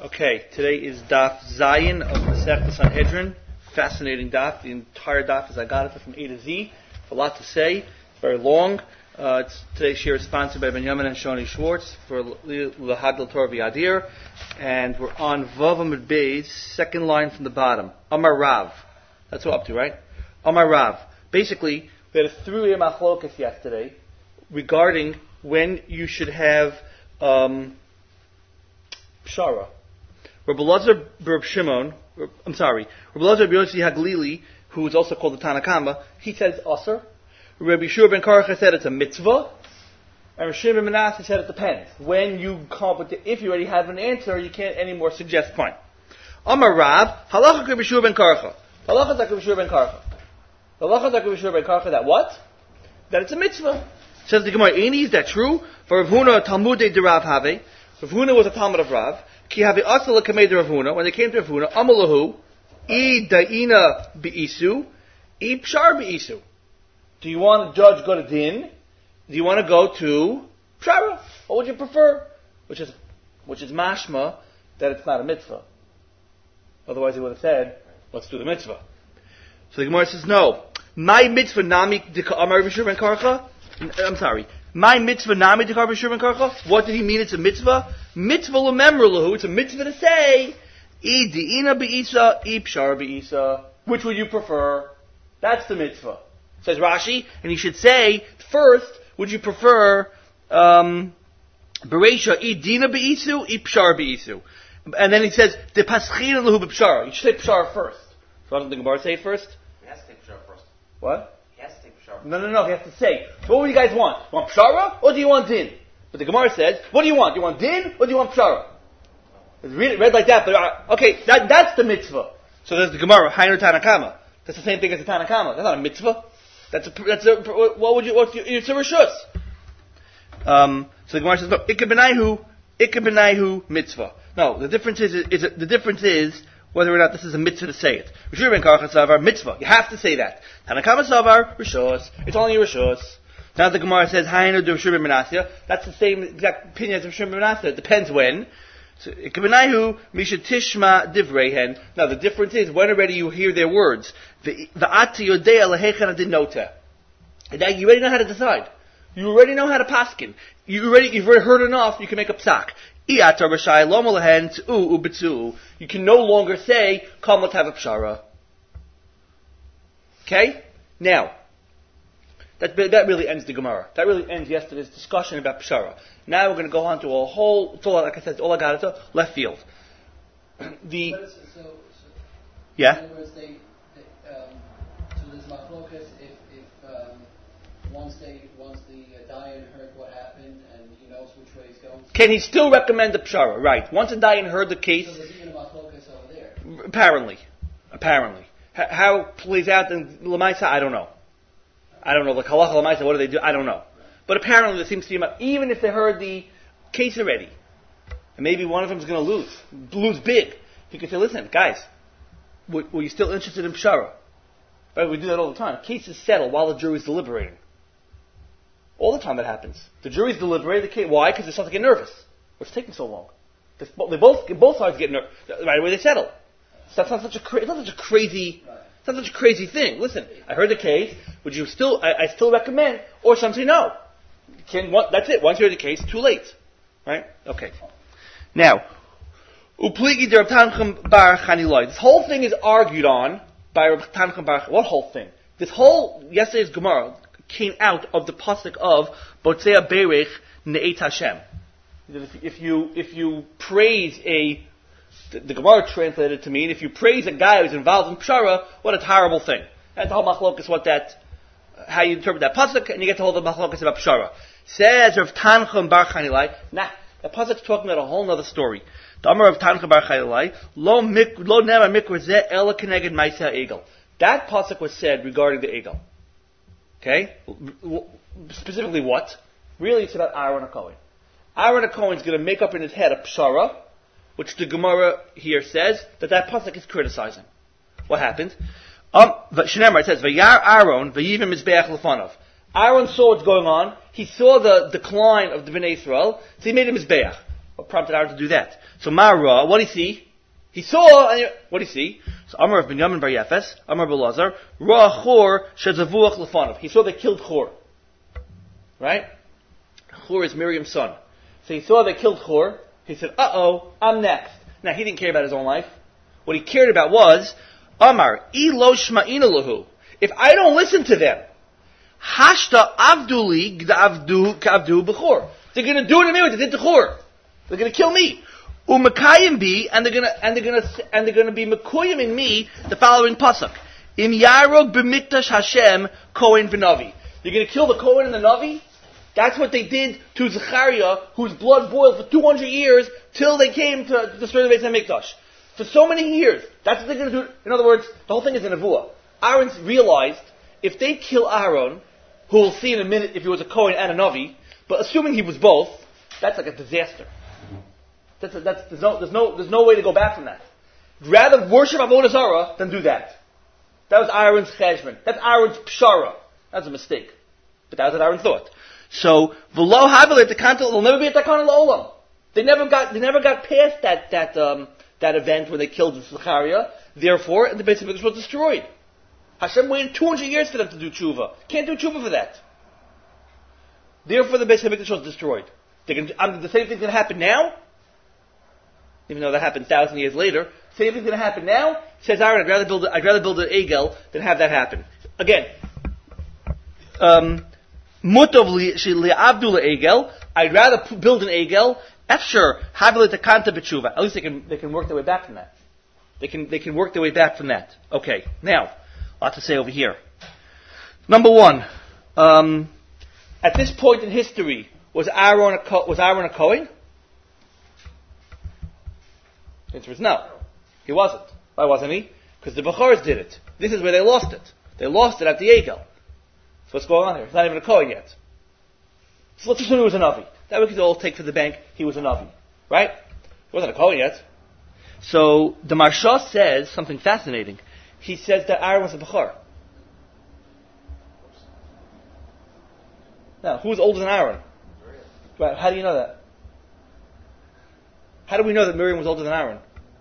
Okay, today is Daf Zayin of Masechta Sanhedrin. Fascinating daf. The entire daf, as I got it, from A to Z. A lot to say. It's very long. Today's share is sponsored by Benjamin and Shoni Schwartz for Lahad Torah V'Yadir. And we're on Vav Amud Beis, second line from the bottom. Amar Rav. That's what we're up to, right? Amar Rav. Basically, we had a three-way machlokas yesterday regarding when you should have pshara. Rabbi Elazar Bar Shimon, Rabbi Elazar Bar Yossi Haglili, who is also called the Tanakama, he said it's Asr. Rabbi Yeshua ben Karcha said it's a mitzvah. And Rabbi Shimon ben Manasseh said it depends. When you come up with if you already have an answer, you can't anymore suggest. Fine. Amar Rab, halacha Rabbi Yeshua ben Karcha. Halacha Rabbi Yeshua ben Karcha. Halacha Rabbi Yeshua ben Karcha that what? That it's a mitzvah. Says the Gemara, Aini, is that true? For Rav Huna, Talmudei de Rav Have. Rav Huna was a Talmud of Rav. Ki have asala kamei de Rav Huna. When they came to Rav Huna, Amalahu, I daina beisu, I pshar beisu. Do you want the judge go to din? Do you want to go to pshara? What would you prefer? Which is mashma that it's not a mitzvah. Otherwise he would have said, let's do the mitzvah. So the Gemara says, no. My mitzvah nami dika amar Rabbi Yeshua ben Karcha. I'm sorry. My mitzvah nami dika Rabbi Yeshua ben Karcha. What did he mean? It's a mitzvah. Mitzvah l'memru. It's a mitzvah to say, I diina beisa, I pshara beisa. Which would you prefer? That's the mitzvah. Says Rashi, and he should say, first, would you prefer, Bereisha, I dina beisu, I pshara beisu. And then he says, de paschina lahu b'pshara. You should say pshara first. So doesn't the Gemara say first? He has to take pshara first. What? He has to take pshara. No. He has to say. So what do you guys want? You want pshara, or do you want din? But the Gemara says, what do you want? Do you want din, or do you want pshara? It's read like that, but okay, that's the mitzvah. So there's the Gemara, Hainu Tanakama. That's the same thing as the Tanakama. That's not a mitzvah. It's a rishus. So the Gemara says, no, ikka mitzvah. No, the difference is whether or not this is a mitzvah to say it. Rishur ben Karcha savar mitzvah. You have to say that. Tanakama savar rishus. It's only a rishus. Now the Gemara says, Hainu de Rishur ben Manasseh. That's the same exact opinion as Rishur ben Manasseh. It depends when. So, misha tishma divrehen. Now the difference is when already you hear their words. The ati yodea lehechan adinota. And you already know how to decide. You already know how to paskin. You've already heard enough. You can make a psak. Iata rashai loma lehen t'u ubitzu. You can no longer say come let's have a pshara. Okay. Now that really ends the Gemara. That really ends yesterday's discussion about pshara. Now we're going to go on to a whole, like I said, all I got is left field. Yeah? In other words, so there's machlokas if once the Dayan heard what happened and he knows which way he's going. Can he still recommend the pshara? Right. Once a Dayan heard the case. So there's even a machlokas over there. Apparently. How it plays out in Lamaisa, I don't know. Like halacha Lamaisa, what do they do? I don't know. But apparently there seems to be, even if they heard the case already, and maybe one of them is going to lose big, you can say, listen, guys, were you still interested in pshara? But we do that all the time. Cases settle while the jury's deliberating. All the time that happens. The jury's deliberating the case. Why? Because they start to get nervous. What's taking so long? Both sides get nervous. Right away they settle. So that's not such a crazy thing. Listen, I heard the case. Would you still? I still recommend, or some say no. That's it. Once you heard the case, too late. Right? Okay. Now, upligi de Rav Tanchum bar Chanilai. This whole thing is argued on by Rav Tanchum bar. What whole thing? Yesterday's Gemara came out of the pasuk of Botzea Berech Ne'et Hashem. If you praise the Gemara translated to mean, if you praise a guy who's involved in pshara, what a terrible thing. That's the whole machlokas, how you interpret that pasuk, and you get to hold the machlokas about pshara. Says Rav Tanchum bar Chanilai, that pasuk's talking about a whole other story. The Amar of Tanchum bar Chanilai, lo nema mikra zeh ela keneged ma'aseh egel. That pasuk was said regarding the egel. Okay? Specifically what? Really it's about Aaron HaKohen. Aaron HaKohen is going to make up in his head a pshara, which the Gemara here says that pasuk is criticizing. What happened? Shneimar, it says, Vayar Aaron, Vayivim Mizbeach Lefanov. Aaron saw what's going on. He saw the decline of the Bnei Israel, so he made a Mizbeach. What prompted Aaron to do that? So Mara, what did he see? He saw, what did he see? So Amar of Binyamin bar Yefes, Amar bar Lazar, Ra Chor shezavuach lefanov. He saw they killed Chor. Right? Chor is Miriam's son. So he saw they killed Chor. He said, I'm next. Now, he didn't care about his own life. What he cared about was, Amar, lo shma'ina lahu. If I don't listen to them, hashta avduli g'avdu k'avdu b'chor. They're going to do it to me what they did to Chor. They're going to kill me. Umakayim bi, and they're going to be mekuyim in me the following pasuk. Im yarog b'mikdash Hashem Kohen v'navi. You're going to kill the Kohen and the Navi? That's what they did to Zechariah, whose blood boiled for 200 years till they came to destroy the Beis HaMikdash. For so many years, that's what they're going to do. In other words, the whole thing is a nevuah. Aaron realized if they kill Aaron, who we'll see in a minute if he was a Kohen and a Navi, but assuming he was both, that's like a disaster. There's no way to go back from that. Rather worship Avodah Zarah than do that. That was Aaron's cheshbon. That's Aaron's pshara. That's a mistake. But that was what Aaron thought. So, v'lo havelet the kantel will never be at takana l'olam. They never got past that event when they killed Zechariah. Therefore, the Beis HaMikdash was destroyed. Hashem waited 200 years for them to do tshuva. Can't do tshuva for that. Therefore, the Beis HaMikdash was destroyed. The same thing's going to happen now, even though that happened 1,000 years later. Same thing's going to happen now. Says Aaron, I'd rather build an egel than have that happen. Again, Mutov li'abdu le'egel. I'd rather build an egel. Efsher havile takanta b'tshuva. At least they can work their way back from that. They can work their way back from that. Okay. Now, a lot to say over here. Number one, at this point in history, was Aaron a Kohen? The answer is no. He wasn't. Why wasn't he? Because the Bechors did it. This is where they lost it. They lost it at the egel. So what's going on here? He's not even a Kohen yet. So let's assume he was a Navi. That we could all take for the bank he was a Navi. Right? He wasn't a Kohen yet. So the Marsha says something fascinating. He says that Aaron was a Bechor. Now, who was older than Aaron? Right, how do you know that? How do we know that Miriam was older than Aaron?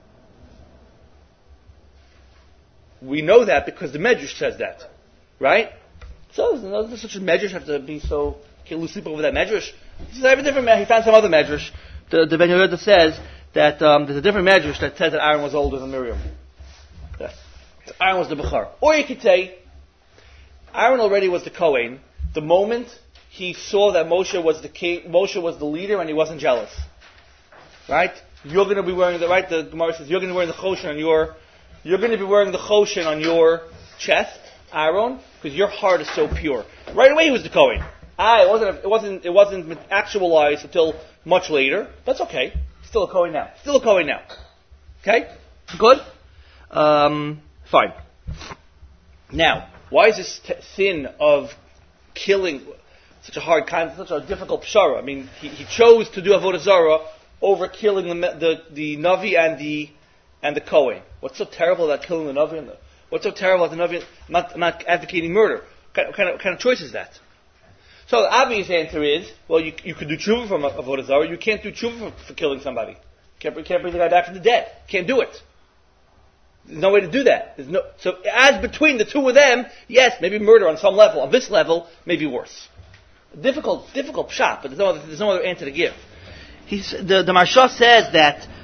We know that because the Medrash says that. Right? So, there's such a Medrash have to be so... Can't lose sleep over that Medrash. He found some other Medrash. The Ben Yehuda says that there's a different Medrash that says that Aaron was older than Miriam. Yes. So Aaron was the Bechor. Or you could say, Aaron already was the Kohen the moment he saw that Moshe was the king, Moshe was the leader, and he wasn't jealous. Right? You're going to be wearing the Gemara says, you're going to be wearing the choshen you're going to be wearing the choshen on your chest, Aaron, because your heart is so pure. Right away he was the Kohen. It wasn't actualized until much later. That's okay. Still a Kohen now. Okay? Good? Fine. Now, why is this sin of killing such a difficult pshara? I mean, he chose to do Avodah Zarah over killing the Navi and the Kohen. What's so terrible about killing the Navi what's so terrible about the Navi? I'm not advocating murder. What kind of choice is that? So the obvious answer is, well, you could do tshuva from Avodah Zarah. You can't do tshuva for killing somebody. Can't bring the guy back from the dead. Can't do it. There's no way to do that. So as between the two of them, yes, maybe murder on some level. On this level, maybe worse. Difficult shot, but there's no other answer to give. The Marsha says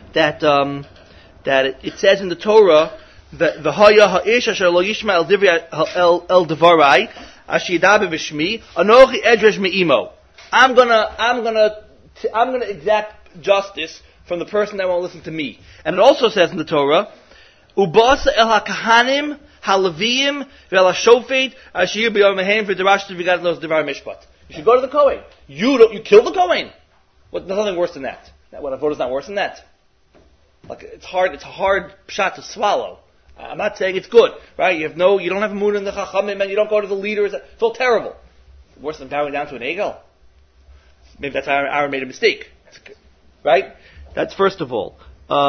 that it says in the Torah that v'haya ha'ish asher lo yishma el divrei el devarai asher yidaber b'shmi anochi edresh me'imo. I'm gonna exact justice from the person that won't listen to me. And it also says in the Torah, ubasa el hakahanim halaviyim ve'el hashofet asher b'yom mehem v'derashtu v'gad los devar mishpat. You should go to the Kohen. You kill the Kohen. There's nothing worse than that. What Avodah is not worse than that. Like it's a hard shot to swallow. I'm not saying it's good, right? You don't have a moon in the Chachamim, and you don't go to the leaders. It's all terrible. Worse than bowing down to an egel. Maybe that's how Aaron made a mistake, right? That's first of all.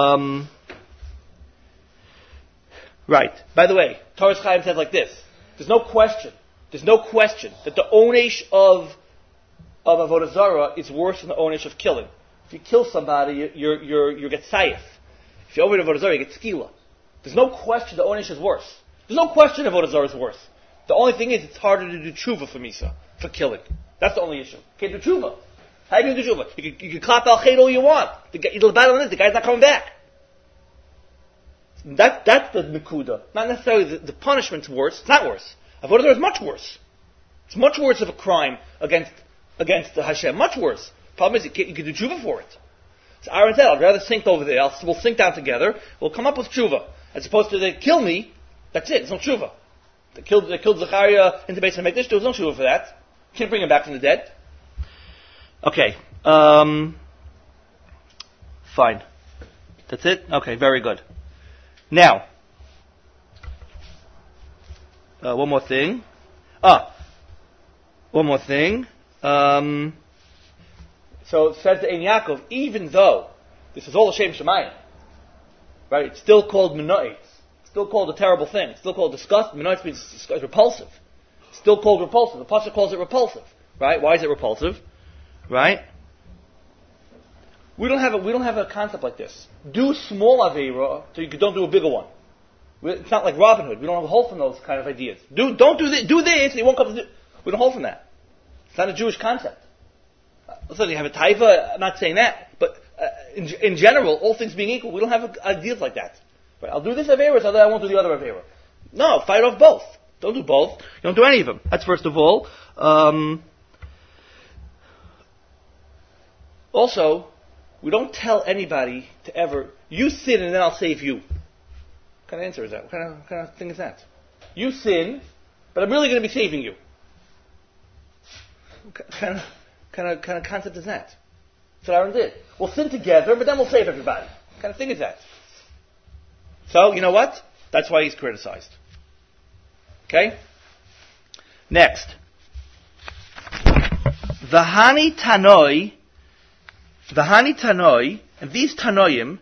Right. By the way, Torah Chaim says like this: There's no question that the onesh of Avodah Zarah is worse than the onesh of killing. If you kill somebody, you get sayif. If you open avodah zarah, you get skila. There's no question the onish is worse. There's no question avodah zarah is worse. The only thing is, it's harder to do tshuva for misa, for killing. That's the only issue. You can't do tshuva. How do you do tshuva? You can clap al chet all you want. The battle is the guy's not coming back. That's the nekuda. Not necessarily the punishment's worse. It's not worse. Avodah zarah is much worse. It's much worse of a crime against the Hashem. Much worse. Problem is, you can do tshuva for it. So Aaron said, I'd rather sink over there. We'll sink down together. We'll come up with tshuva. As opposed to they kill me. That's it. There's no tshuva. They killed Zechariah in the base of Mikdash. There was no tshuva for that. You can't bring him back from the dead. Okay. Fine. That's it? Okay, very good. Now, one more thing. One more thing. So it says to Ein Yaakov, even though this is all a Shem Shemayim, right? It's still called Menu'itz. It's still called a terrible thing. It's still called disgust. Menu'itz means repulsive. It's still called repulsive. The Pasuk calls it repulsive, right? Why is it repulsive, right? We don't have a concept like this. Do small aveira so you don't do a bigger one. It's not like Robin Hood. We don't have a hold from those kind of ideas. Don't do this. Do this. You won't come to do. We don't hold from that. It's not a Jewish concept. Listen, you have a taiva. I'm not saying that, but in general, all things being equal, we don't have ideas like that. Right? I'll do this aveira, so that I won't do the other aveira. No, fight off both. Don't do both. You don't do any of them. That's first of all. Also, we don't tell anybody to ever, you sin and then I'll save you. What kind of answer is that? What kind of thing is that? You sin, but I'm really going to be saving you. What kind of concept is that? That's what Aaron did. We'll sin together, but then we'll save everybody. What kind of thing is that? So, you know what? That's why he's criticized. Okay? Next. V'hani Tanoi, and these Tanoim,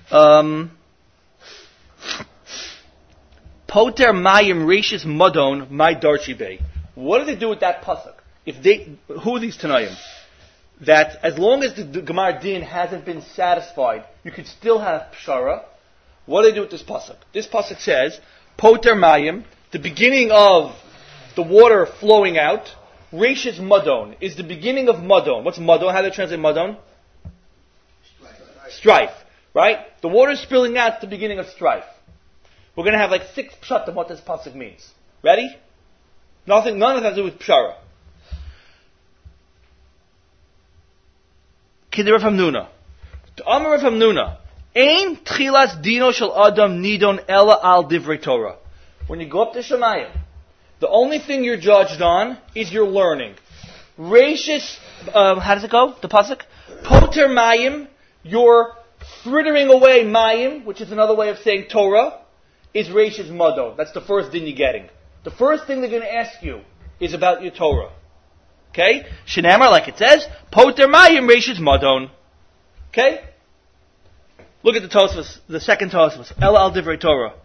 Poter Mayim Rishis Modon My Darchi Bey. What do they do with that pasuk? Who are these Tanoim? That as long as the Gemara Din hasn't been satisfied, you could still have Pshara. What do they do with this pasuk? This pasuk says, Poter Mayim, the beginning of the water flowing out, Rishis Modon, is the beginning of Modon. What's Modon? How do they translate Modon? Strife, right? The water is spilling out at the beginning of strife. We're going to have like 6 pshat of what this pasuk means. Ready? None of that has to do with pshara. Kidder from Nuna. To Amar from Nuna. Ein tchilas dino shel adam nidon ella al divrei Torah. When you go up to Shemayim, the only thing you're judged on is your learning. Rashis, how does it go? The pasuk? Poter mayim, your frittering away mayim, which is another way of saying Torah, is Rashis Mado. That's the first thing you're getting. The first thing they're going to ask you is about your Torah. Okay? Shenamar, like it says, Poter Mayim Rashis Madon. Okay? Look at the Tosfos, the second Tosfos. El al divrei Torah.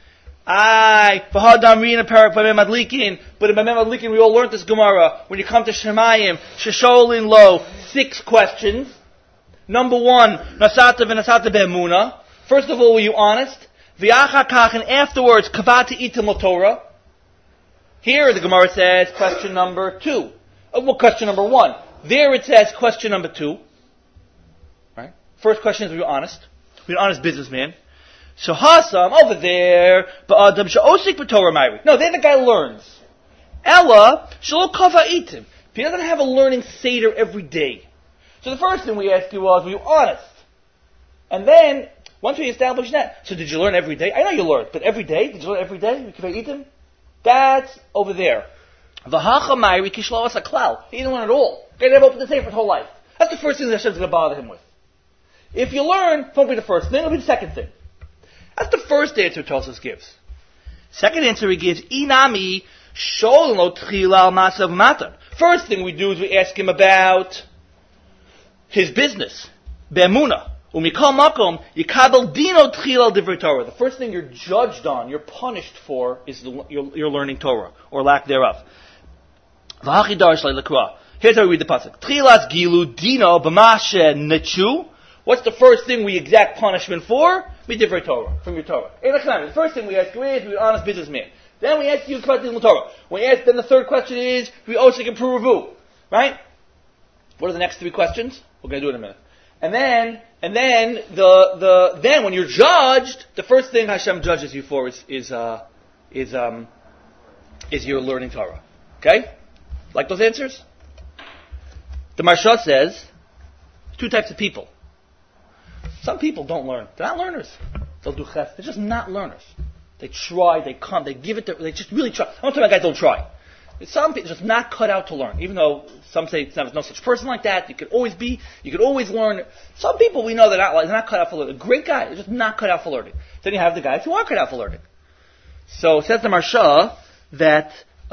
V'hadam rina parak b'mem adlikin. But in b'mem adlikin we all learned this Gemara. When you come to Shemayim, Shesholin lo, 6 questions. Number 1, Nasata v'nasata be'emuna. First of all, were you honest? V'yachar kach, and afterwards, kavata itim Torah. Here the Gemara says question number 2. Question number 1. There it says question number 2. Right? First question is, were you honest? Were you an honest businessman? So Hasam, over there, ba'adam sha'osik b'Torah mayri. No, there the guy learns. Ella, shalo kava itim. He doesn't have a learning seder every day. So the first thing we asked you was, were you honest? And then, once we established that, so did you learn every day? I know you learned, but every day? Did you learn every day? That's over there. V'hacha mayri kishlo asa klal. He didn't learn at all. He never opened the Sefer his whole life. That's the first thing that Hashem's going to bother him with. If you learn, it won't be the first thing, it'll be the second thing. That's the first answer Tosfos gives. Second answer he gives, Inami sholin lo tchila al masav matan. First thing we do is we ask him about his business. Be'emuna. Umikol makom yikabel dino tchila al divrei Torah. The first thing you're judged on, you're punished for, is your learning Torah, or lack thereof. V'hachi darish le'lekra. Here's how we read the pasuk. Tchilas gilu dino b'mashe nechu. What's the first thing we exact punishment for? Midivrei Torah, from your Torah. The first thing we ask you is, we're an honest businessman. Then we ask you about the Torah. Then the third question is, we also can prove revu. Right? What are the next three questions? We're going to do it in a minute. And then when you're judged, the first thing Hashem judges you for is your learning Torah. Okay? Like those answers? The Maharsha says, two types of people. Some people don't learn. They're not learners. They'll do ches. They're just not learners. They try, they come, they give it, they just really try. I'm not talking about guys don't try. Some people just not cut out to learn. Even though some say there's no such person like that, you could always learn. Some people we know they're not cut out for learning. A great guy, they're just not cut out for learning. Then you have the guys who are cut out for learning. So says the Maharsha that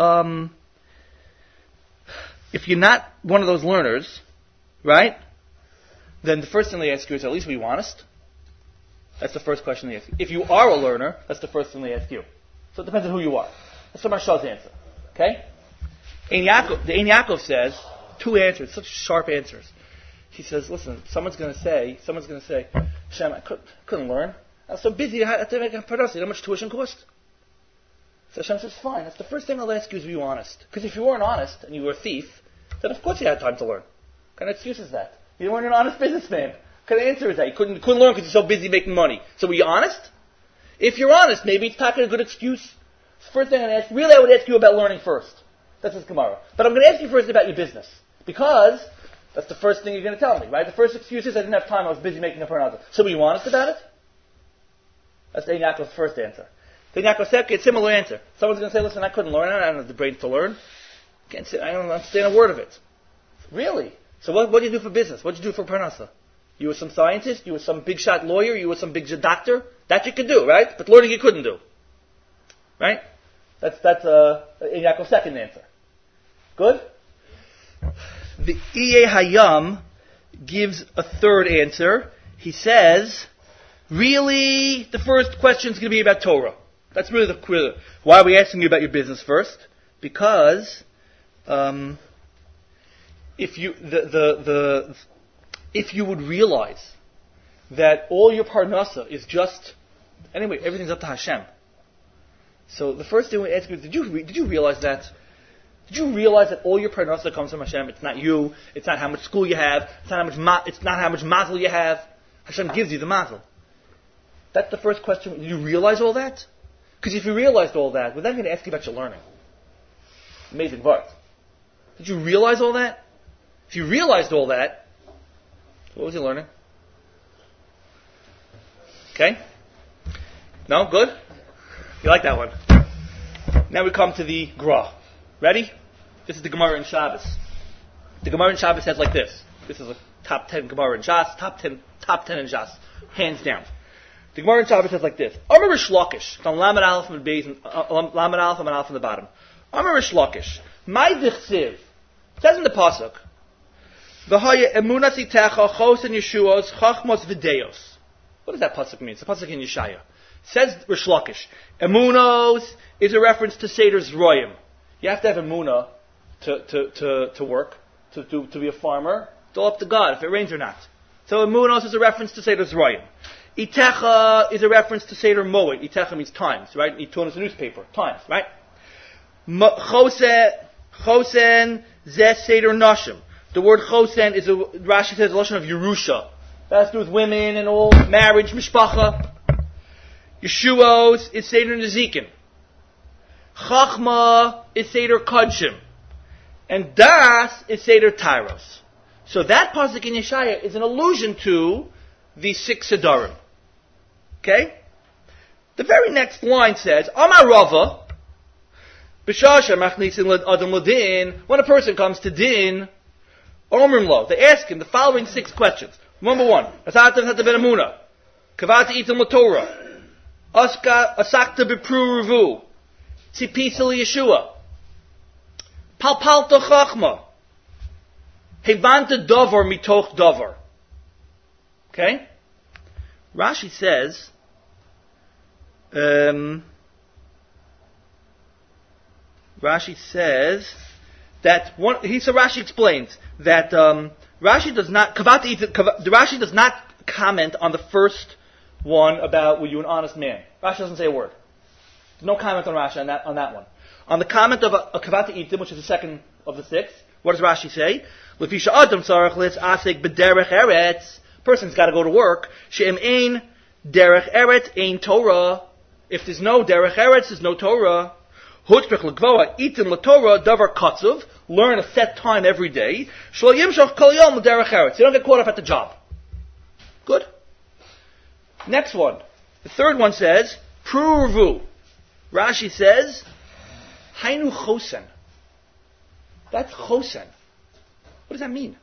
if you're not one of those learners, right, then the first thing they ask you is, at least were you honest? That's the first question they ask you. If you are a learner, that's the first thing they ask you. So it depends on who you are. That's the Maharsha's answer. Okay? The Ein Yaakov says two answers, such sharp answers. He says, listen, someone's going to say, Hashem, I couldn't learn. I was so busy, I had to make a parnasa. You know how much tuition cost? So Hashem says, fine, that's the first thing I'll ask you is, were you honest? Because if you weren't honest and you were a thief, then of course you had time to learn. What kind of excuse is that? You weren't an honest businessman. What kind of answer is that? You couldn't learn because you're so busy making money. So were you honest? If you're honest, maybe it's not a good excuse. First thing I'm going to ask, really I would ask you about learning first. That's his Gemara. But I'm going to ask you first about your business. Because that's the first thing you're going to tell me, right? The first excuse is I didn't have time, I was busy making a parnasa. So were you honest about it? That's Ein Yaakov's first answer. Then Yaakov said, okay, similar answer. Someone's going to say, listen, I couldn't learn, I don't have the brains to learn. I don't understand a word of it. Really? So what do you do for business? What do you do for parnasa? You were some scientist? You were some big shot lawyer? You were some big doctor? That you could do, right? But learning you couldn't do. Right? That's Ein Yaakov's second answer. Good? The Iyeh Hayam gives a third answer. He says, really, the first question is going to be about Torah. That's really the why are we asking you about your business first? Because if you would realize that all your parnasa is just anyway, everything's up to Hashem. So the first thing we ask you is, did you realize that? Did you realize that all your parnasa comes from Hashem? It's not you. It's not how much school you have. It's not how much mazel you have. Hashem gives you the mazel. That's the first question. Did you realize all that? Because if you realized all that, well, then I'm going to ask you about your learning. Amazing part. Did you realize all that? If you realized all that, what was you learning? Okay? No? Good? You like that one? Now we come to the Gra. Ready? This is the Gemara in Shabbos. The Gemara in Shabbos says like this. This is a top 10 Gemara in Shas, top 10 in Shas, hands down. The Gemara in Shabbos says like this. Amar Rish Lakish, from Lamed Aleph and Lamed Aleph and Aleph on the bottom. Amar Rish Lakish, my dichsiv, says in the pasuk, V'haya emunas itecha chos and Yeshuos chachmos v'deos. What does that pasuk mean? It's a pasuk in Yeshaya. Says Rish Lakish, emunos is a reference to Seder's Royim. You have to have emunah to work, to be a farmer. It's all up to God if it rains or not. So emunos is a reference to Seder's Royim. Itecha is a reference to Seder Moed. Itecha means times, right? Itun is a newspaper. Times, right? Chosen zeh Seder Nashim. The word chosen is Rashi says a lashon of Yerusha. That has to do with women and all, marriage, mishpacha. Yeshuos is Seder Nezikin. Chachma is Seder Kodshim. And Das is Seder Tyros. So that pasuk in Yeshaya is an allusion to the 6 Sedarim. Okay? The very next line says, Amar Rava, B'shasha machnisin adam ladin, when a person comes to din, Omrim lo, they ask him the following 6 questions. Number 1, Asatav hata ben amuna, Kavata itam latorah, Asakta b'pru revu, Tzipisa Yeshua, Palpalta chachma, Hevanta davar mitoch davar. Okay? Rashi says, that Rashi explains that Rashi does not Rashi does not comment on the first one about were you an honest man. Rashi doesn't say a word. There's no comment on Rashi on that one. On the comment of a kavata itim, which is the second of the six, what does Rashi say? Lefisha adam tzarich asik b'derech eretz. Person's got to go to work. She'em ein derech eretz ein Torah. If there's no derech eretz, there's no Torah. Hutzrich l'gvoa itim l'Torah davar katzuv. Learn a set time every day. Shlo yimshach kol yom l'derech eretz. You don't get caught up at the job. Good. Next one. The third one says pruvu. Rashi says hainu chosen. That's chosen. What does that mean?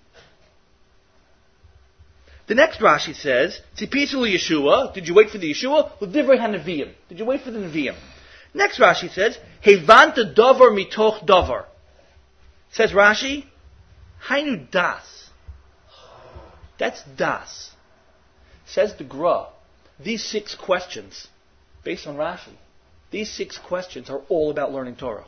The next Rashi says, Tzipitu Yeshua, did you wait for the Yeshua? L'divrei HaNeviim. Did you wait for the Neviim? Next Rashi says, Hevanta davar mitoch davar. Says Rashi, Hainu das. That's das. Says the Gra. These 6 questions, based on Rashi, these 6 questions are all about learning Torah.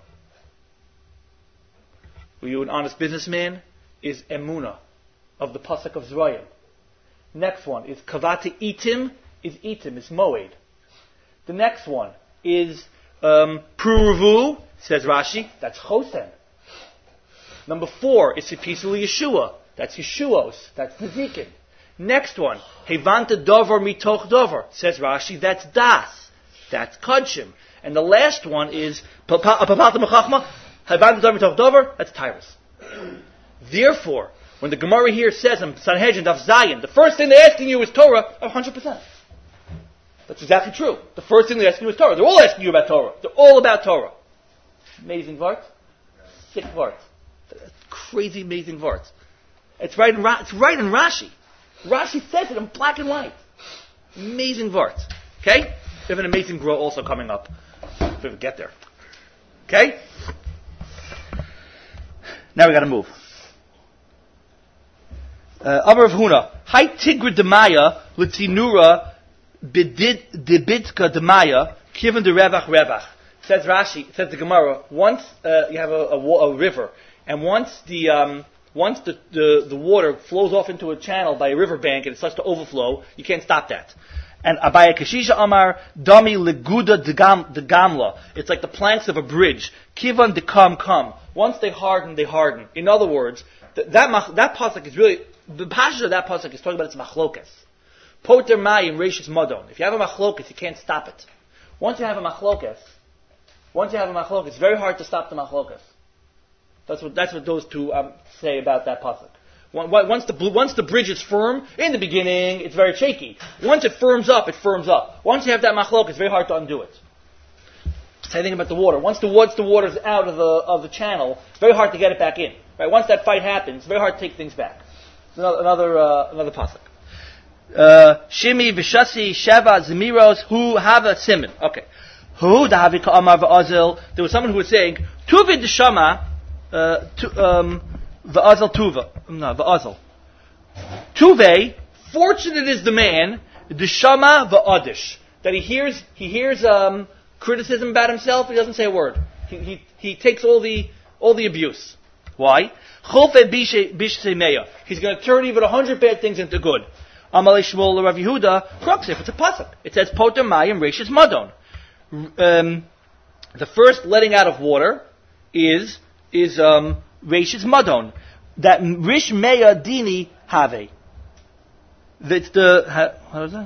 Were you an honest businessman? Is Emunah, of the Pasuk of Zrayim. Next one is Kavata Itim, is Moed. The next one is Pruvu, says Rashi, that's Chosen. Number 4 is Sipisul Yeshua, that's Yeshuos, that's Nezikin. Next one, Hevanta Dover Mitoch Dover, says Rashi, that's Das, that's Kodshim. And the last one is Papata Mechachma, Hevanta Dover Mitoch Dover, that's Tyrus. Therefore, when the Gemara here says in Sanhedrin Daf Zayin, the first thing they're asking you is Torah, 100%. That's exactly true. The first thing they're asking you is Torah. They're all asking you about Torah. They're all about Torah. Amazing vart. 6 vart. Crazy amazing vart. It's right in Rashi. Rashi says it in black and white. Amazing vart. Okay? We have an amazing grow also coming up. If we ever get there. Okay? Now we got to move. Amar of Huna, Hai Tigra Demaya L'Tinura Bididka Demaya Kivan de Revach. Says Rashi, says the Gemara. Once you have a river, and once the water flows off into a channel by a river bank and it starts to overflow, you can't stop that. And Abaya Kashisha Amar Dami Leguda de Gamla. It's like the planks of a bridge. Kivan de Kam. Once they harden, they harden. In other words, that pasuk is really. The passage of that pasuk is talking about its machlokas. Poter mayim reishis modon. If you have a machlokas, you can't stop it. Once you have a machlokas, it's very hard to stop the machlokas. That's what those two say about that pasuk. Once the bridge is firm, in the beginning it's very shaky. Once it firms up, it firms up. Once you have that machlokas, it's very hard to undo it. Same thing about the water. Once the water's out of the channel, it's very hard to get it back in. Right? Once that fight happens, it's very hard to take things back. Another pasuk. Shimi v'shasi sheva zemiros hu hava simin. Okay. Hu dahavi ka'amar v'azil. There was someone who was saying tuvi d'shama v'azil tuva. No, v'azil. Tuve. Fortunate is the man d'shama v'adish, that he hears criticism about himself. He doesn't say a word. He takes all the abuse. Why? He's going to turn even 100 bad things into good. Amalei Shmuel Rav Yehuda Kruksif. It's a pasuk. It says Poter Mayim Reishis Madon. The first letting out of water is Reishis Madon. That Rish Meya Dini Have. That's the how is that?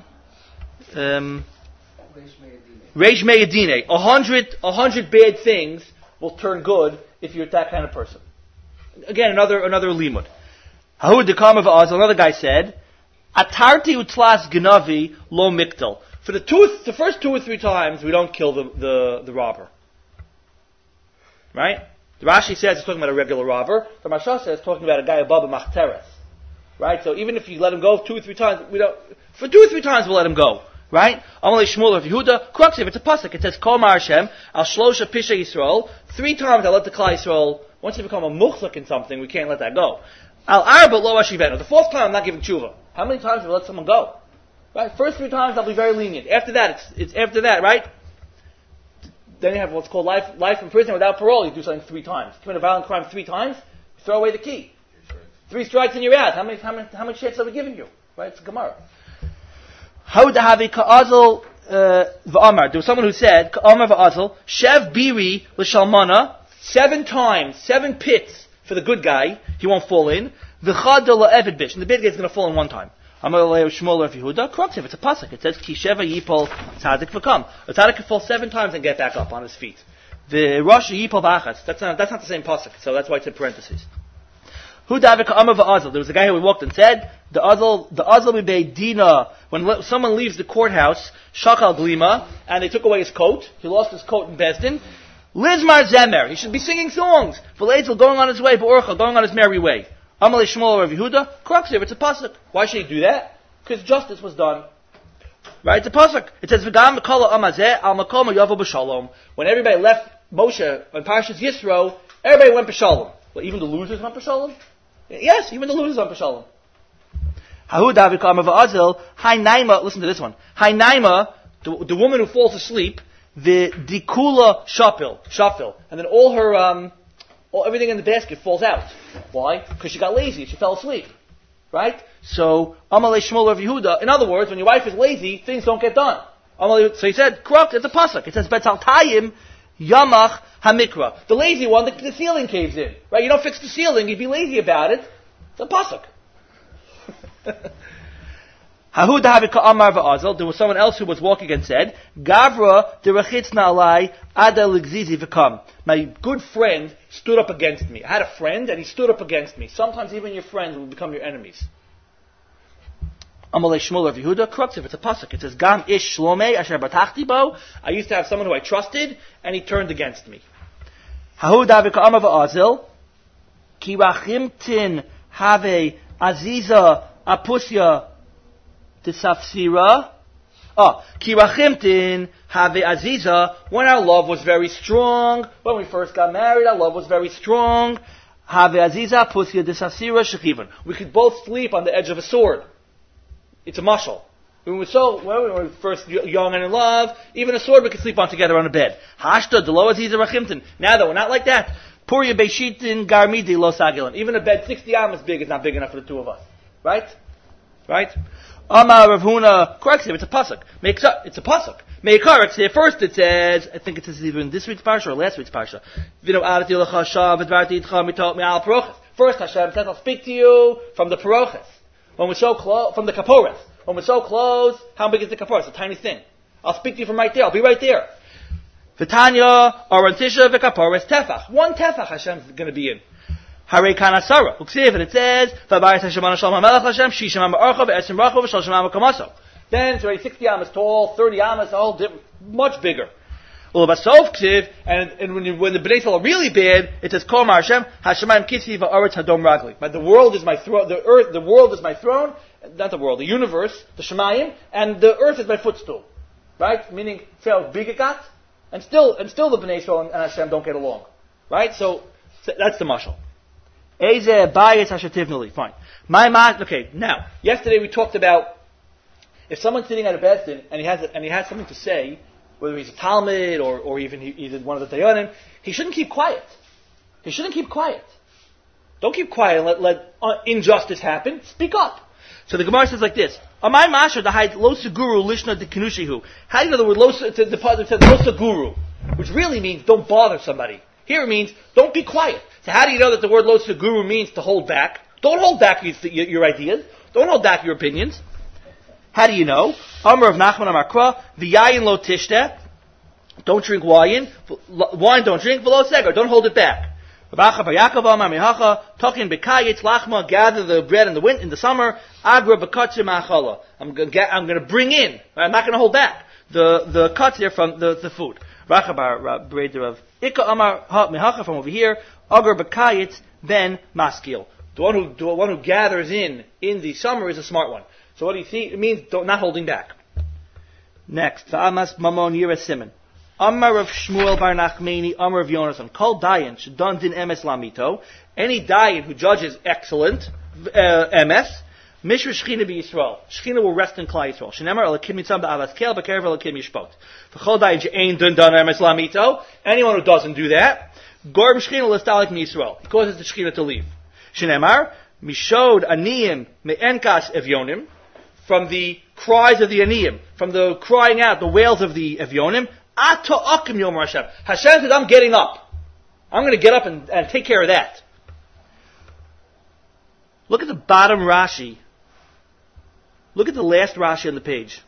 Reish Meya Dine. 100 bad things will turn good if you're that kind of person. Again, another limud. Hahud dekam of Oz, another guy said, Atarti utlas genavi lo miktel. For the first 2 or 3 times, we don't kill the robber. Right? The Rashi says it's talking about a regular robber. The Marsha says it's talking about a guy above a machteres. Right? So even if you let him go 2 or 3 times, for 2 or 3 times we'll let him go. Right? Amalei Shmuel of Yehuda, Kruksiv, it's a pasuk. It says, Kol Mar Hashem, Al Shlosha Pisha Yisrael. 3 times I let the Klal Yisrael. Once you become a muchzak in something, we can't let that go. Al Arba Lo Ashivenu. The 4th time I'm not giving tshuva. How many times do we let someone go? Right? First 3 times I'll be very lenient. After that, it's after that, right? then you have what's called life in prison without parole. You do something 3 times. You commit a violent crime 3 times, you throw away the key. 3 strikes and you're out. How many chances are we giving you? Right? It's Gemara. How the havi ka'azal v'amar. There was someone who said ka'amar v'azal shev biri l'shalmana 7 times, 7 pits for the good guy. He won't fall in. V'chad la'evid bish. And the bad guy's going to fall in 1 time. Amar Le'u Shmuel Rav Yehuda. Correct. If it's a pasuk, it says ki sheva yipol tzadik v'kam. A tzadik can fall 7 times and get back up on his feet. The Rosh yipol v'achas. That's not the same pasuk. So that's why it's in parentheses. Hu davik amar v'azal. There was a guy who walked and said the azal mibei dina. When someone leaves the courthouse, shakal glima, and they took away his coat. He lost his coat in Bezdin. Lizmar zemer. He should be singing songs. V'leizel going on his way. B'orcha going on his merry way. Amalei Shmuel Rav Yehuda, correct if it's a pasuk. Why should he do that? Because justice was done. Right? It's a pasuk. It says, V'gam kala amazeh al makom yavo b'shalom. When everybody left Moshe on Parshas Yisro, everybody went b'shalom. Well, even the losers went b'shalom? Yes, even the losers went b'shalom. Hahu David Kama v'azil, Hai Naima, listen to this one. Hai Naima, the woman who falls asleep, the dikula shafil, and then all her, everything in the basket falls out. Why? Because she got lazy. She fell asleep. Right? So, Amalei Shmuel Rav Yehuda. In other words, when your wife is lazy, things don't get done. So he said, correct, it's a pasuk. It says, Betzal Tayim Yamach Hamikra. The lazy one, the ceiling caves in. Right? You don't fix the ceiling, you'd be lazy about it. It's a pasuk. Hahu Dahavika Amar v'Azal. There was someone else who was walking and said, Gavra derachitzna alai ada ligzizi v'kam. My good friend stood up against me. I had a friend and he stood up against me. Sometimes even your friends will become your enemies. Amalei Shmuel Rav Yehuda, correct if it's a pasuk. It says, Gam ish shlomei asher batachti bo. I used to have someone who I trusted and he turned against me. Hahu Dahavika Amar v'Azal. Ki rachimtin have aziza apusya Tisafsira. Kirachimtin have aziza. When our love was very strong, when we first got married, our love was very strong. Have aziza pusya disafsira shechivan. We could both sleep on the edge of a sword. It's a mashal. When we were first young and in love, even a sword we could sleep on together on a bed. Hashta delo aziza rachimtin. Now though, we're not like that. Purya beishitin garmidi lo sagilan. Even a bed 60 amas big is not big enough for the 2 of us. Right? Right? Amar Rav Huna corrects him. It's a pasuk. It's a pasuk. Meikar. Here first it says. I think it says either in this week's parsha or last week's parsha. First Hashem says, "I'll speak to you from the paroches." When we're so close, from the kaporas. When we're so close, how big is the kaporas? It's a tiny thing. I'll speak to you from right there. I'll be right there. V'tanya arantisha v'kaporas tefach. 1 tefach Hashem's going to be in. Hare Kanasara. Uksiv, and it says, then it's already 60 amas tall, 30 amas, all much bigger. And when the Bnei Yisrael are really bad, it says, Kol Hashem, Hashemayim Kitzi va'aretz hadom ragli. But the world is my throne, the world is my throne, not the world, the universe, the Shemayim, and the earth is my footstool. Right? Meaning, see how big it got? And still the Bnei Yisrael and Hashem don't get along. Right? So that's the mashal. Fine. Okay, now, yesterday we talked about if someone's sitting at a bezdin and he has something to say, whether he's a Talmud or even he's one of the Dayanim, he shouldn't keep quiet. Don't keep quiet and let injustice happen. Speak up. So the Gemara says like this: Amay Masha dahayt lo seguru lishna de kinushihu. How do you know the word lo seguru, which really means don't bother somebody? Here it means don't be quiet. So how do you know that the word lo seguru means to hold back? Don't hold back your ideas. Don't hold back your opinions. How do you know? Amar of Nachman Amar Kra, v'yayin lo tishta. Don't drink wine. Wine don't drink. V'lo segar. Don't hold it back. Rabacha bar Yaakov Amar mihacha, tokin bekayitz lachma, gather the bread in the summer. Agra b'katzir ma'achala. I'm going to bring in. I'm not going to hold back the katzir from the food. Racha bar Breder of Ika Amar mihacha from over here. Agra b'kayitz ben maskil. The one who gathers in the summer is a smart one. So what do you see? It means not holding back. Next, Va'amas Mamon Yira Simon. Amar of Shmuel Bar Nachmani, Amar of Yonasan. Kol Dayan Shadon Din Emes Lamito. Any Dayan who judges excellent, Emes, Mishra Shechina be Yisrael. Shechina will rest in Klal Yisrael. Shenemar Elokim mitzam ba'avas kel b'kerev Elokim yishpot. V'chol dayin she'ein dun danar meslamito. Anyone who doesn't do that, Gorb Shechina l'stalik mi Yisrael. He causes the Shechina to leave. Shenemar Mishod aniyim me'enkas evyonim. From the cries of the aniyim, from the crying out, the wails of the evyonim. Ata akim yomer Hashem. Hashem says, I'm getting up. I'm going to get up and take care of that. Look at the bottom Rashi. Look at the last Rashi on the page.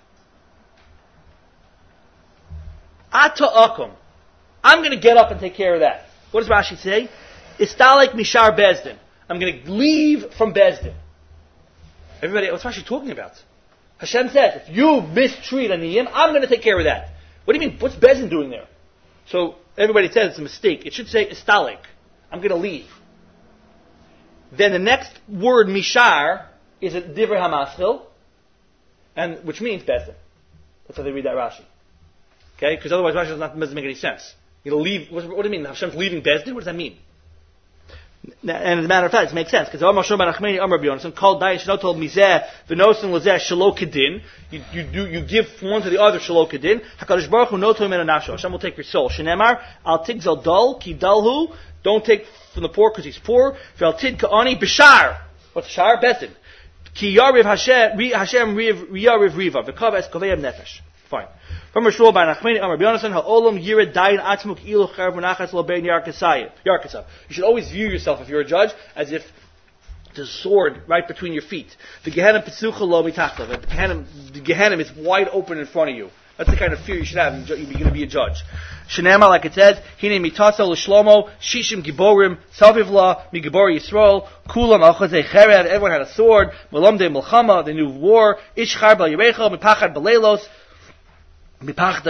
Ata akum. I'm going to get up and take care of that. What does Rashi say? Istalek mishar bezdin. I'm going to leave from Bezdin. Everybody, what's Rashi talking about? Hashem says, if you mistreat Aniyim, I'm going to take care of that. What do you mean? What's Bezdin doing there? So everybody says it's a mistake. It should say Istalek. I'm going to leave. Then the next word, Mishar, is a Divrei HaMaschil, and which means Bezdin. That's how they read that Rashi. Okay? Because otherwise Rashi doesn't make any sense. You know, leave. What do you mean? Hashem's leaving Bezdin? What does that mean? And as a matter of fact, it makes because Amar Shlomo ben Achmeni Amar B'Yonasan called Dayan Shelo told Mizeh V'Nosan Lezeh Shelo Kedin. You give from one to the other Shelo Kedin. Hakadosh Baruch Hu Noto Mimenu Nafsho. Hashem will take your soul. Shenemar Al Tigzal Dol Ki Dalhu. Don't take from the poor because he's poor. V'Al Tid Ka'ani B'Shar. What's Shar? Bezdin. Ki Yariv Hashem Yariv Riva V'Kav Es Koveyam Nefesh. Fine. From Shlomo ben Achmeni Amar B'Yonasan Ha'olam Yired Dayan Atzmuk Ilu Charav V'Nachas Lo Bein Yarkasav. You should always view yourself, if you're a judge, as if there's a sword right between your feet. The Gehenim Petzucha Lo Mitachtav. The Gehenim is wide open in front of you. That's the kind of fear you should have. You're going to be a judge. Shenema, like it says, Hine Mitatza L'Shlomo Shishim Giborim Savivla Migibor Yisrael Kulam Alchazei Chered. Everyone had a sword. Malam De Milchama. They knew war. Ish Char Bal Yerecha Mipachad Balelos. It's like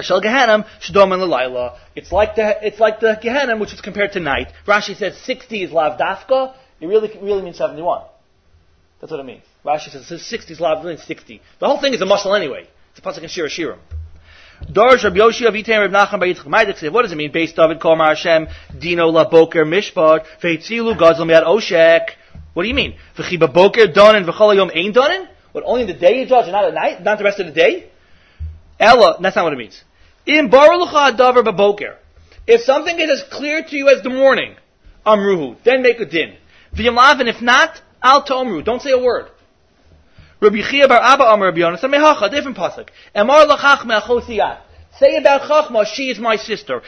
the Gehenim, which is compared to night. Rashi says 60 is Lav Dafka. It really means 71. That's what it means. Rashi says 60 is Lav, means 60. The whole thing is a muscle anyway. It's a pasuk in Shir Hashirim. Darsh Rabbi Yoshi Avitam Reb Nachman Bar Yitzchak Maidik. What does it mean? Based David Kol Mar Hashem Dino La Boker Mishpat Veitzilu Gazal Miad Oshek. What do you mean? V'chiba Boker Donin V'chol Yom Ein Donin? What, only in the day you judge and not at night? Not the rest of the day? Ella, that's not what it means. If something is as clear to you as the morning, amruhu, then make a din. V'yamlav, and if not, al tomru, don't say a word. Rabbi Chia bar Abba Amar Rabbi Yonasan mehacha, different pasuk. Emar lachach me'achosiyat. Say about Chachma, she is my sister.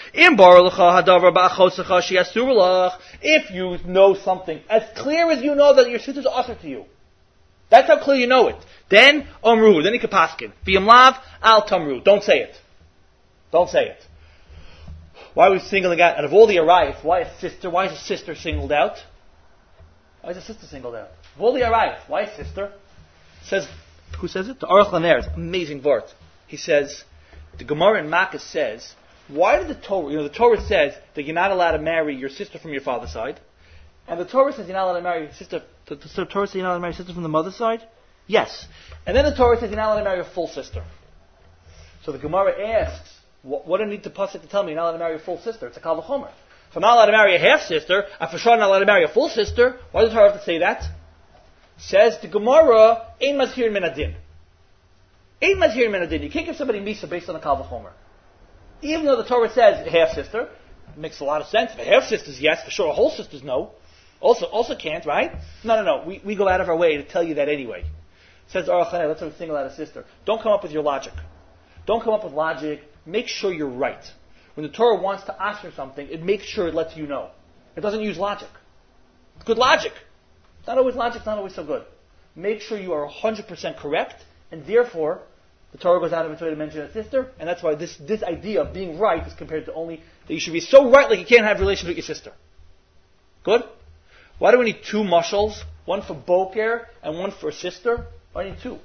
If you know something as clear as you know that your sister's usher to you, that's how clear you know it. Then, Omru, then you can paskin. V'yamlav, al tamru. Don't say it. Don't say it. Why are we singling out of all the arayos? Why is a sister singled out? Why is a sister singled out? Of all the arayos, why is sister? Says, who says it? The Aruch LaNer. It's amazing vort. He says, the Gemara in Makkah says, why did the Torah, the Torah says that you're not allowed to marry your sister from your father's side, and the Torah says you're not allowed to marry your sister, the Torah says you're not allowed to marry your sister from the mother's side? Yes. And then the Torah says you're not allowed to marry a full sister. So the Gemara asks, what do I need to pasuk to tell me you're not allowed to marry a full sister? It's a kal v'chomer. If I'm not allowed to marry a half sister, I'm for sure not allowed to marry a full sister. Why does the Torah have to say that? Says the Gemara, ein mazhir min adin. Ein mazhir min adin. You can't give somebody misa based on a kal v'chomer. Even though the Torah says half sister, it makes a lot of sense. For half sisters, yes. For sure, a whole sisters, no. Also can't, right? No. We go out of our way to tell you that anyway. Says Aruch LaNer, let's single out a sister. Don't come up with your logic. Don't come up with logic. Make sure you're right. When the Torah wants to ask you something, it makes sure it lets you know. It doesn't use logic. It's good logic. It's not always logic, it's not always so good. Make sure you are 100% correct, and therefore, the Torah goes out of its way to mention a sister, and that's why this idea of being right is compared to only that you should be so right like you can't have a relationship with your sister. Good? Why do we need two mushals? One for boker and one for a sister? Why do we need two?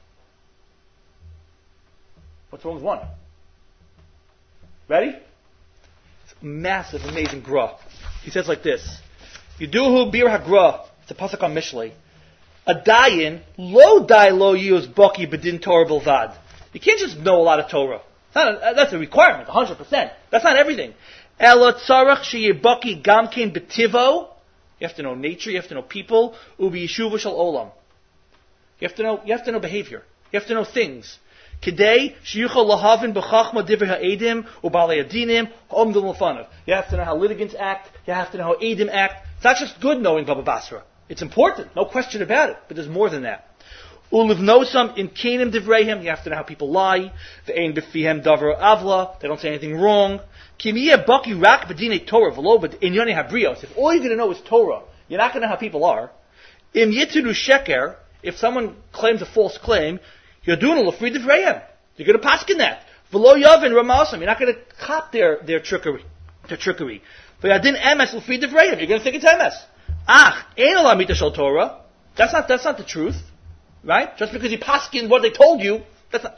What's wrong with one? Ready? It's a massive, amazing gra. He says like this. Yiduhu bir hagra. It's a pasuk on Mishlei. A dayin, lo dai lo yuz baki bedin Torah bilvad. You can't just know a lot of Torah. That's a requirement, 100%. That's not everything. Ela tzarach sheyibaki gamkein betivo. You have to know nature, you have to know people. Ubi yeshuva shel olam. You You have to know behavior. You have to know things. Today, sheyuchal lahavin b'chachma divrei ha'edim u'balei adinim ha'omdum l'fanav. You have to know how litigants act. You have to know how edim act. It's not just good knowing Baba Basra. It's important, no question about it. But there's more than that. Ulivnosam in kanim divrehim. You have to know how people lie. Ve'ein b'fihem davar avla. They don't say anything wrong. Kimiyeh baki rak b'dinei Torah v'lo b'dinyonei habrios. If all you're going to know is Torah, you're not going to know how people are. Im yitiru sheker. If someone claims a false claim, you're doing a lefri divrehim. You're going to paskin that. V'lo yavin ramasam. You're not going to cop their trickery. V'yadin emes lefri divrehim. You're going to think it's emes. Ein ala mita shel Torah. That's not the truth, right? Just because you paskin what they told you, that's not.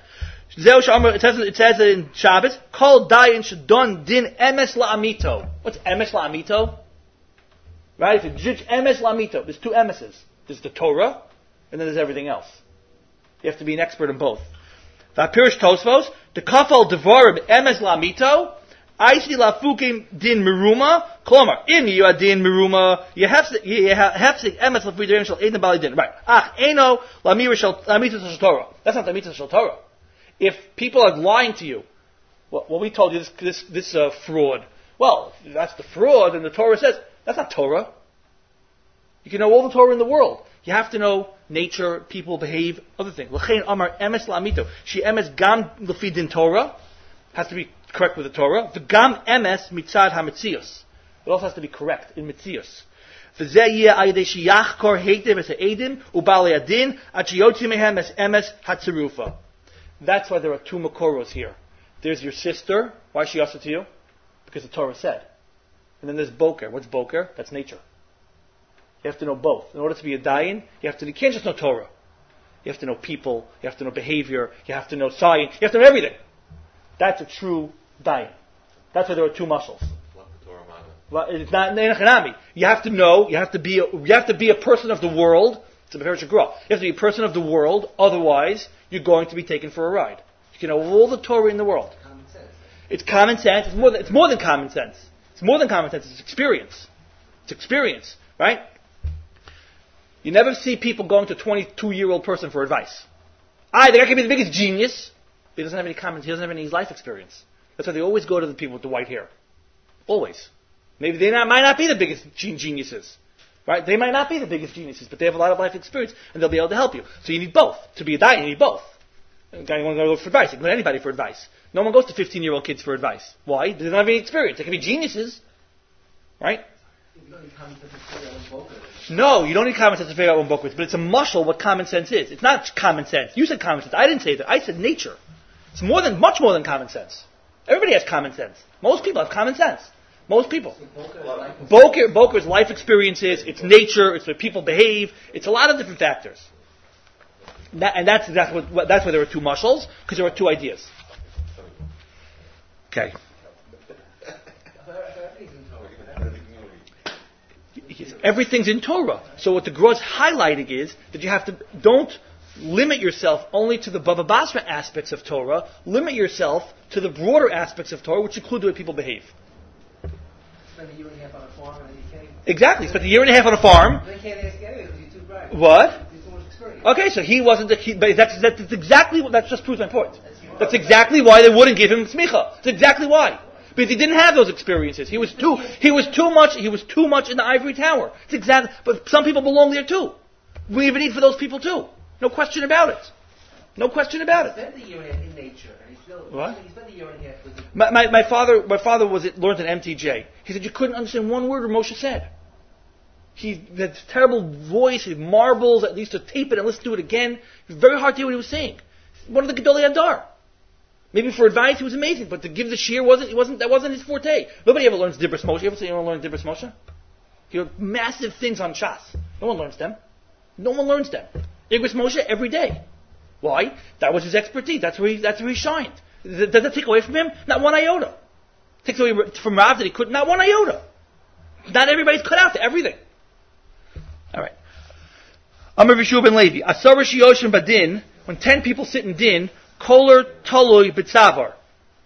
It says in Shabbos, Kol dayan shadon din emes la'amito. What's emes la'amito? Right? If you judge emes la'amito, there's two emeses. There's the Torah, and then there's everything else. You have to be an expert in both. V'apirish Tosfos, the kafal devarim emes la'amito, aisi lafukim din meruma, klomar, im yu adin meruma, yehefsik emes la'fudim shel edin bali din. Right. Eno la'mita shel Torah. That's not the mitzvah shel Torah. If people are lying to you, well, we told you this fraud. Well, if that's the fraud, and the Torah says, that's not Torah. You can know all the Torah in the world. You have to know nature, people behave, other things. L'chein amar emes la'amito. She emes gam l'fi din Torah. Has to be correct with the Torah. The gam emes mitzad ha-mitzios. It also has to be correct in mitzios. V'zeh yeh ayidei sheyachkor heitem es ha'edim u'balei adin ad sheyotzi mehem es emes hatzerufa. That's why there are two makoros here. There's your sister. Why is she also to you? Because the Torah said. And then there's boker. What's boker? That's nature. You have to know both. In order to be a dayan, you can't just know Torah. You have to know people. You have to know behavior. You have to know science. You have to know everything. That's a true dayan. That's why there are two muscles. Well, it's not nechanami. You have to know. You have to be a person of the world. It's a Befer Shagro. You have to be a person of the world. Otherwise, you're going to be taken for a ride. You can know all the Torah in the world. Common sense. It's common sense. It's more than common sense. It's more than common sense. It's experience. It's experience, right? You never see people going to a 22-year-old person for advice. The guy can be the biggest genius, but he doesn't have any he doesn't have any life experience. That's why they always go to the people with the white hair. Always. Maybe they might not be the biggest geniuses. Right? They might not be the biggest geniuses, but they have a lot of life experience, and they'll be able to help you. So you need both. To be a dayan, you need both. A guy wants to go for advice. You can go to anybody for advice. No one goes to 15-year-old kids for advice. Why? They don't have any experience. They can be geniuses. Right? You don't need common sense to figure out what boker is. No, you don't need common sense to figure out what boker is, but it's a mushal what common sense is. It's not common sense. You said common sense. I didn't say that. I said nature. It's much more than common sense. Everybody has common sense. Most people have common sense. Most people. Boker is life experiences, it's nature, it's the way people behave, it's a lot of different factors. That's why there are two mushals, because there are two ideas. Okay. Everything's in Torah. So what the Gra is highlighting is that you have to, don't limit yourself only to the Baba Basra aspects of Torah, limit yourself to the broader aspects of Torah, which include the way people behave. Spend a year and a half on a farm and you can't... Exactly. Spent a year and a half on a farm. They can't ask anyway because you're too bright. What? You're too much experience. Okay, so he wasn't but that's exactly what, that just proves my point. That's exactly why they wouldn't give him smicha. That's exactly why. Because he didn't have those experiences. He was too much in the ivory tower. It's exactly, but some people belong there too. We even need for those people too. No question about it. No question about it. He spent a year and a half in nature and he still... What? He spent a year and a half with... My father learned at MTJ. He said you couldn't understand one word Moshe said. He had this terrible voice, he marbles, at least to tape it and listen to it again. It was very hard to hear what he was saying. One of the Gedolei Hadar. Maybe for advice he was amazing, but to give the shir that wasn't his forte. Nobody ever learns Dibros Moshe. You ever say anyone learn Dibros Moshe? He had massive things on Shas. No one learns them. No one learns them. Dibros Moshe every day. Why? That was his expertise. That's where he shined. Does that take away from him? Not one iota. Takes away from Rav that he couldn't. Not one iota. Not everybody's cut out to everything. All right. Amar Vishu ben Levi. Asar Shiyoshin Badin. When 10 people sit in din, Koler Toloi B'Tzavar.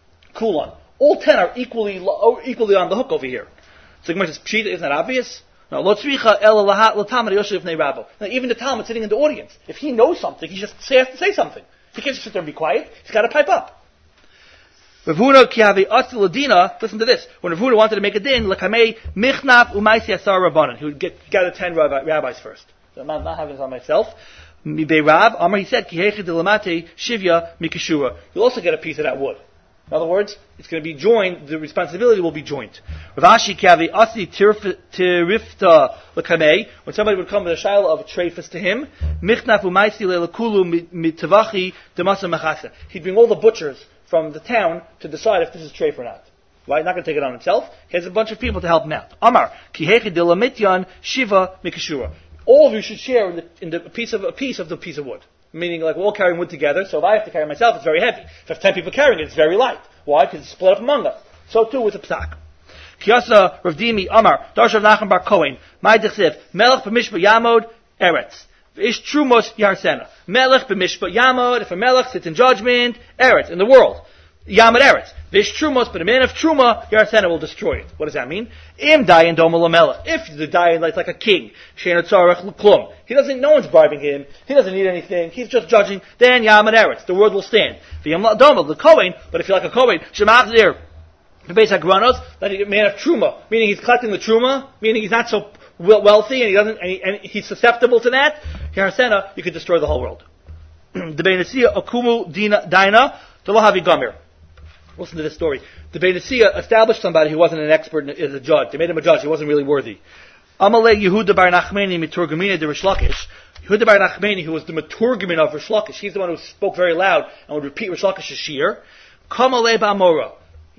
Kulan. All 10 are equally on the hook over here. So Gemara says, Pshita, isn't that obvious? Now, lo tzricha ela lahat l'talmid yoshev b'nei rabo. Now, even the Talmud sitting in the audience, if he knows something, he just has to say something. He can't just sit there and be quiet. He's got to pipe up. Rav Huna ki havi atzil ladina. Listen to this. When Rav Huna wanted to make a din, l'kamei michnaf u'maisi asar rabbanan. He would gather 10 rabbis first. So I'm not having this on myself. Mibei Rab, Amar, he said, ki hechi delamate shivya mikishura. You'll also get a piece of that wood. In other words, it's going to be joined, the responsibility will be joint. Rav Ashi ki havi asli tirifta l'kamei. When somebody would come with a shiloh of a treifus to him, michnaf u'maisi le'lekulu mitavachi demasa machasa. He'd bring all the butchers from the town to decide if this is treif or not. Right? Not going to take it on himself. He has a bunch of people to help him out. Amar, ki hechi delamityan shiva mikishura. All of you should share in the piece of the piece of wood. Meaning, like, we're all carrying wood together, so if I have to carry myself, it's very heavy. If I have 10 people carrying it, it's very light. Why? Because it's split up among us. So too with the psak. Kiyasa Rav Dimi Amar, Darsh Rav Nachman Bar Kohen, Mai Dechsev, Melech b'mishpa Yamod, Eretz. Ish Trumos Yarsena. Melech b'mishpa Yamod, if a Melech sits in judgment, Eretz, in the world. Yamad Eretz. Vish Trumos, but a man of Truma, Yarsena will destroy it. What does that mean? Im Dayan Doma Lamelech. If the Dayan is like a king, Sheina Tzarech L'Klum. He doesn't, no one's bribing him. He doesn't need anything. He's just judging. Then Yamad Eretz. The word will stand. V'yam Doma, the Kohen, but if you're like a Kohen, Shemachzir, the Beis HaGranos, that he's a man of Truma, meaning he's collecting the Truma, meaning he's not so wealthy and he doesn't, and he's susceptible to that. Yarsena, you could destroy the whole world. The Beinasiya Akumu Dina, Talohavi Gamir. Listen to this story. The Beit Nesiya established somebody who wasn't an expert as a judge. They made him a judge. He wasn't really worthy. Amalei Yehuda bar Nachmani miturgamina de Rish Lakish. Yehuda bar Nachmani, who was the maturgamin of Rish Lakish. He's the one who spoke very loud and would repeat Rish Lakish's shir. Kamalei ba'amora.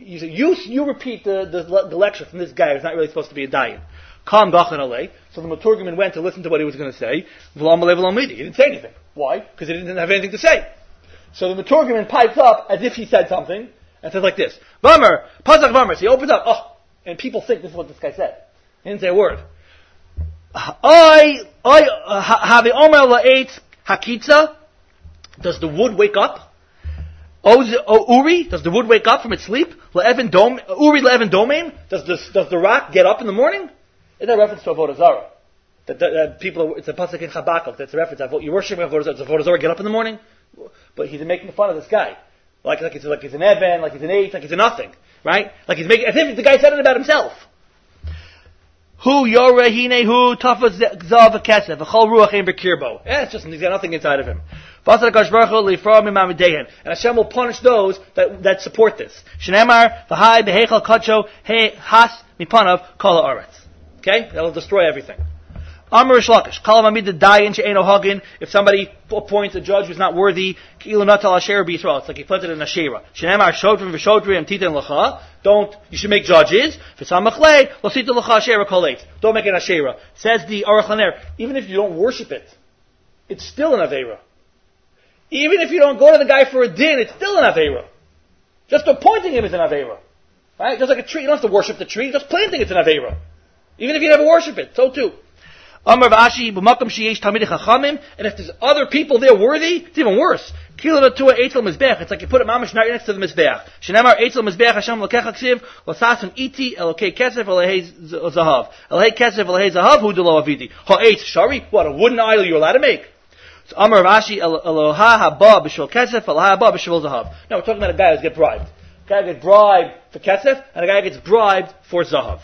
You repeat the lecture from this guy who's not really supposed to be a dayan. Kam gachan alei. So the maturgamin went to listen to what he was going to say. V'lamalei v'lamidi. He didn't say anything. Why? Because he didn't have anything to say. So the maturgamin pipes up as if he said something. And says like this, Vamar, Pasach Vamar. So he opens up, and people think this is what this guy said. He didn't say a word. I have the Omer la'etz hakitza. Does the wood wake up? Uri, does the wood wake up from its sleep? Le'evan dom, Uri le'evan domain. Does the rock get up in the morning? Is that a reference to Avodah Zarah? That people, it's a pasuk in Habakkuk. That's a reference. You worship Avodah Zarah. Does Avodah Zarah get up in the morning? But he's making fun of this guy. Like he's an Eben, like he's an eight, like he's a nothing, right? Like he's making, as if the guy said it about himself. Hu yorehine hu tafaz zav kesef v'chol ruach ein b'kirbo. It's just he's got nothing inside of him. And Hashem will punish those that support this. Shneimar v'hai behechal kacho he has mipanav kol haaretz. Okay, that will destroy everything. Amar Rish Lakish, Kol Hamamid Dayan She'eino Hagin. If somebody appoints a judge who's not worthy, Ki'ilu Natal Asher B'Yisrael. It's like he planted an Asherah. Shenemar Shodrim V'Shodrim Titan L'cha. You should make judges. V'Sam Machlei L'Sita L'cha Asherah Koleit. Don't make an Asherah. Says the Aruch LaNer, even if you don't worship it, it's still an Aveira. Even if you don't go to the guy for a din, it's still an Aveira. Just appointing him is an Aveira. Right? Just like a tree, you don't have to worship the tree, just planting it's an Aveira. Even if you never worship it, so too. Amar Vashi b'makom sheyesh talmidei chachamim, and if there's other people there worthy, it's even worse. Kila natua eitzel mizbeach. It's like you put a mamash right next to the mizbeach. Shenamar eitzel mizbeach Hashem lokecha ksiv losasun iti elokei kesef elahei zahav elahei kesef elahei zahav hu delo avidi ha'etz shari. What, a wooden idol you're allowed to make? So Amar Vashi Eloha haba b'shul kesef Eloha haba b'shul zahav. Now we're talking about a guy who's get bribed. A guy gets bribed for kesef, and a guy gets bribed for zahav.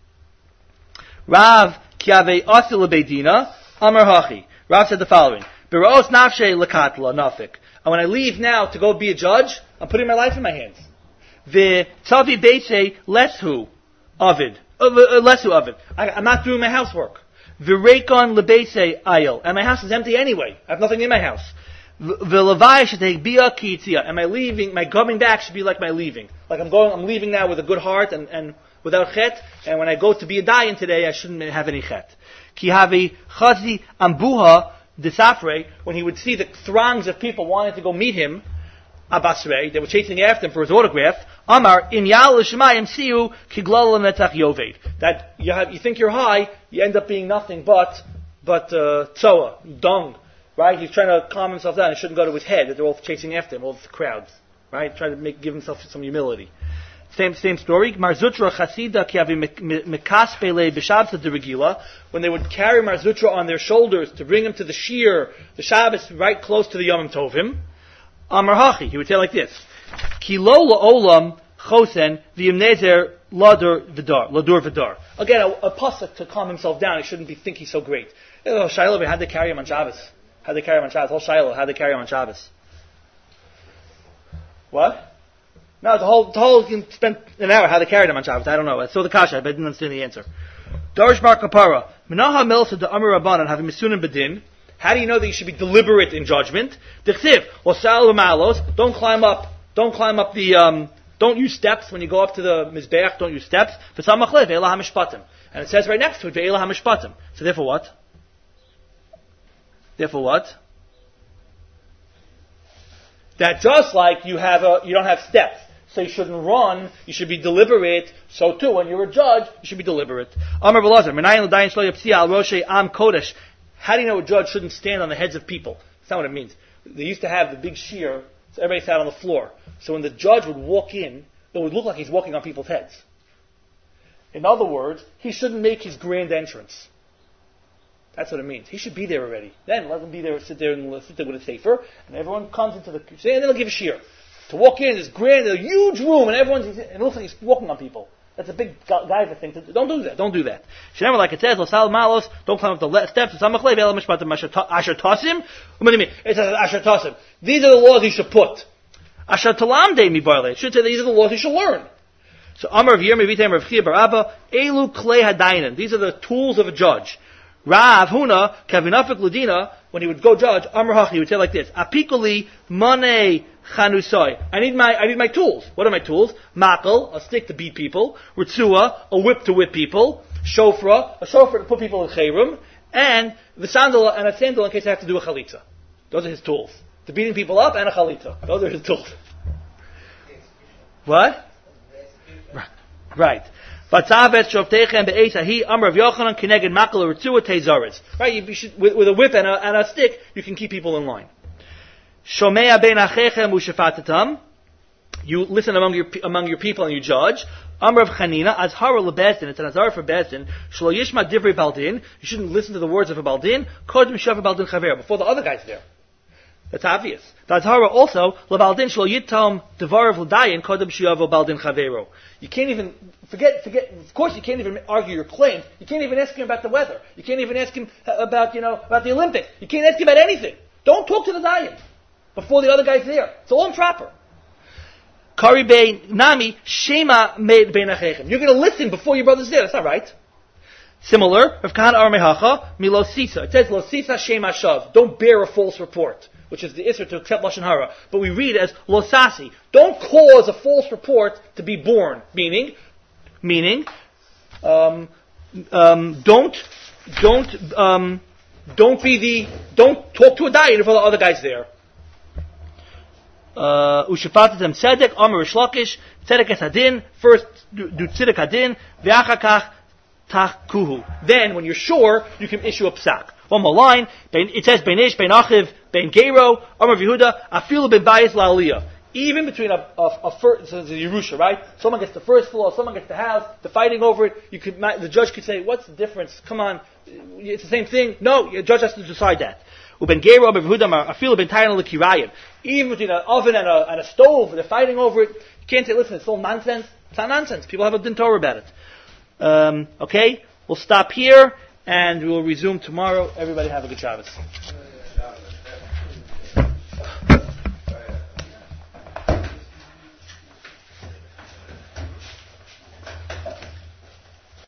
Rav Kiave Asil Beidina, Amar Hachi. Rav said the following: B'raos nafshe lekatla nafik. And when I leave now to go be a judge, I'm putting my life in my hands. V'tavi beise lesu avid. I'm not doing my housework. V'reikon lebeise ayil. And my house is empty anyway. I have nothing in my house. V'levai shetei bia kitzia. And my coming back should be like my leaving. Like I'm leaving now with a good heart and without chet, and when I go to be a dayan today, I shouldn't have any chet. Ki havi chazi ambuha desafre, when he would see the throngs of people wanting to go meet him, abasrei, they were chasing after him for his autograph, amar, im yal l'shemayim siu kiglal l'netzach yoved. That you think you're high, you end up being nothing but tzoa, dung, right? He's trying to calm himself down, it shouldn't go to his head, that they're all chasing after him, all the crowds, right? Trying to give himself some humility. Same story. Mar Zutra Chasida Kiavi Mekas Pele B'Shabbos Derigila, when they would carry Mar Zutra on their shoulders to bring him to the Shir, the Shabbos right close to the Yom Tovim. Amar Hachi, he would say like this: Kilo la'olam chosen v'yimnezer ladur v'dar. Again, a pasuk to calm himself down. He shouldn't think he's so great. Oh, Shiloh, how'd they carry him on Shabbos? How'd they carry him on Shabbos? Whole Shiloh, how'd they carry him on Shabbos? What? No, the whole spent an hour how they carried him on Shabbos. I don't know. I saw the kasha, but I didn't understand the answer. Darish Bar Kapara. Minaha Milsa de Amir Rabbanan having misunim bedin. How do you know that you should be deliberate in judgment? Dechsiv osal v'malos. Don't climb up the. Don't use steps when you go up to the mizbeach. Don't use steps. V'samachlev ve'elah hamishpatim. And it says right next to it ve'elah hamishpatim. So therefore what? That just like you don't have steps, so you shouldn't run, you should be deliberate. So too, when you're a judge, you should be deliberate. Amar Belazar, Menayin l'dayin shlo yapsia al roshei am kodesh. How do you know a judge shouldn't stand on the heads of people? That's not what it means. They used to have the big shear, so everybody sat on the floor. So when the judge would walk in, it would look like he's walking on people's heads. In other words, he shouldn't make his grand entrance. That's what it means. He should be there already. Then let him be there, sit there with a sefer, and everyone comes into the and then they'll give a shear. To walk in, this grand, a huge room, and it looks like he's walking on people. That's a big guyver thing. Don't do that. Don't do that. Remember, like it says, Losal Malos, don't climb up the steps. Asher Tosim. What do you mean? It says Asher Tosim. These are the laws you should put. Asher Talam De Mibarle. It should say these are the laws you should learn. So Amar of Yirmi Vitam Rav Chia Bar Abba, Elu Klei Hadainan. These are the tools of a judge. Rav Huna Kavinafik Ludina, when he would go judge, Amar Hachi, he would say like this: Apikuli Mane Chanusoi. I need my tools. What are my tools? Makel, a stick to beat people. Ritzua, a whip to whip people. Shofra, a shofar to put people in chayrum. And the sandal and a sandal in case I have to do a chalitza. Those are his tools. To beating people up and a chalitza. Those are his tools. What? Right. Right, you should, with a whip and a stick, you can keep people in line. You listen among your people and you judge. Amr of Chanina, Azhara lebezdin, it's an azhar for bezdin. Shlo yishma divrei baldin, you shouldn't listen to the words of a baldin. Kodem shav baldin chaver, before the other guy's there. That's obvious. The azhara also, lebaldin shlo yitom devarav l'dayin, kodem shiavo baldin chavero. You can't even, forget, of course you can't even argue your claims. You can't even ask him about the weather. You can't even ask him about the Olympics. You can't ask him about anything. Don't talk to the dayan before the other guy's there. It's all improper. Kari bein nami shema made bein achechem. You're going to listen before your brother's there. That's not right. Similar, Rav Kahana Armehacha milo sisa. It says lo sisa shema shav. Don't bear a false report, which is the isra to accept lashon hara. But we read as lo sasi. Don't cause a false report to be born. Meaning, don't talk to a dayan before the other guy's there. Ushapatatem tzedek, Amar Rishlakish, tzedek es hadin, first do tzedek hadin, v'achakach tachkuhu. Then, when you're sure, you can issue a psak. One more line, it says, bein ish, bein achiv, bein gero, Amar Yehuda, afilu ben bayis la'aliyah. Even between a first, so it's a Yerusha, right? Someone gets the first floor, someone gets the house, they're fighting over it, the judge could say, what's the difference? Come on, it's the same thing. No, the judge has to decide that. Even between an oven and a stove, they're fighting over it. You can't say, listen, it's all nonsense. It's not nonsense. People have a din Torah about it. Okay? We'll stop here, and we will resume tomorrow. Everybody have a good Shabbos.